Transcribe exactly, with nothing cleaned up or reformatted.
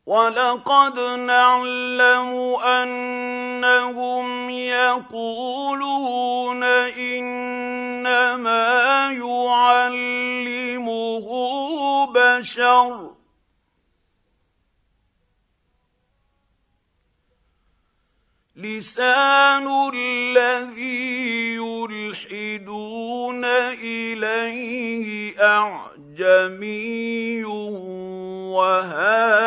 وَلَقَدْ نَعْلَمُ أَنَّهُمْ يَقُولُونَ إِنَّمَا يُعَلِّمُهُ بَشَرٌ ۗ لِسَانُ الَّذِي يُلْحِدُونَ إِلَيْهِ أَعْجَمِيٌّ وَهَٰذَا